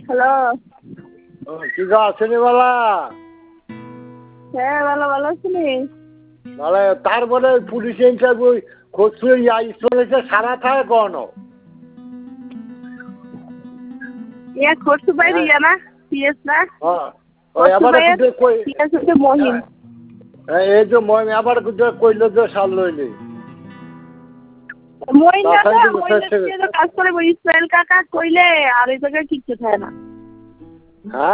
Hello. কি গো আসেনি বলা? হ্যাঁ ভালো ভালো আছিনি? ভালো। তারপরে পুলিশ ইন্টারভিউ করছিল ইসমাইলকে সারা থাকে কোন? ইয়া খরচু বাইরে ইয়া না পিএস না? ওই আবার কই পিএস হচ্ছে মহিন। এই যে মহিন আবার কইল যে সাল লইলি। মহিন কাজ করে ইসমাইল কাকা কইলে আর এই জায়গায় কিচ্ছু থাকে না। হ্যাঁ